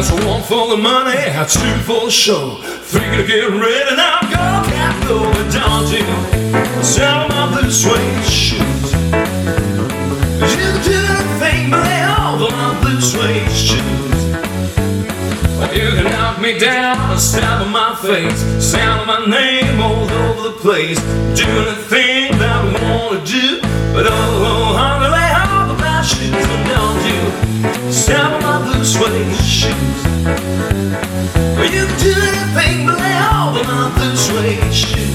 That's one for the money, two for the show. Three to get ready now, go, cat, go, down to sell my blue suede shoes. You can do anything but lay off of my blue suede shoes. You can knock me down and stab on my face, sound my name all over the place. Do anything that we wanna do, but oh, honey, lay off of my shoes and don't you stab on my blue suede shoes. You can do anything but lay off of my blue suede shoes.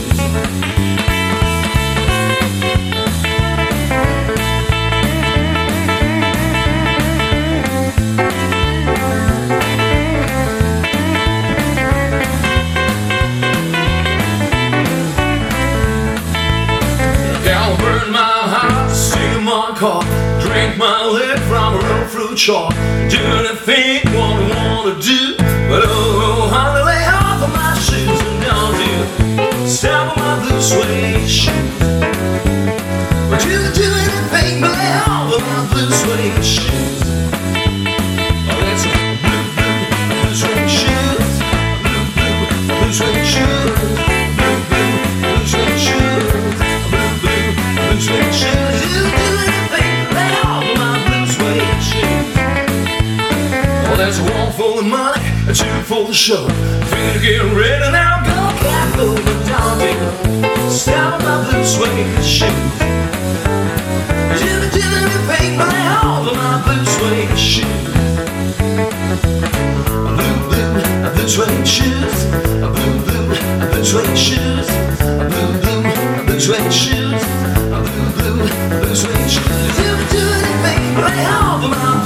Burn my house, steal my car, drink my lip from a real fruit jar. Do anything what I wanna do, but oh, honey, lay off of my shoes and don't you step on my blue suede shoes. But you can do anything but lay off of my blue suede shoes. Oh, that's blue suede shoes, blue suede shoes, blue suede shoes. Blue suede shoes, you do anything but lay off of my blue suede shoes. Oh, there's one for the money, two for the show. Three to get ready now, go, cat, go, down to step on my blue suede shoes. You can do anything but lay off of my blue suede shoes. Blue suede shoes, blue suede shoes, blue suede shoes. Blue suede shoes. You can do anything but lay off of my